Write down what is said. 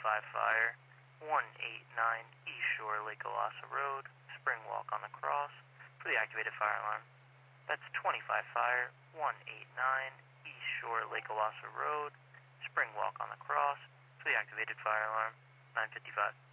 Fire, 189 East Shore, Lake Elasa Road, Spring Walk on the Cross, for the activated fire alarm. That's 25 Fire, 189 East Shore, Lake Elasa Road, Spring Walk on the Cross, for the activated fire alarm, 955.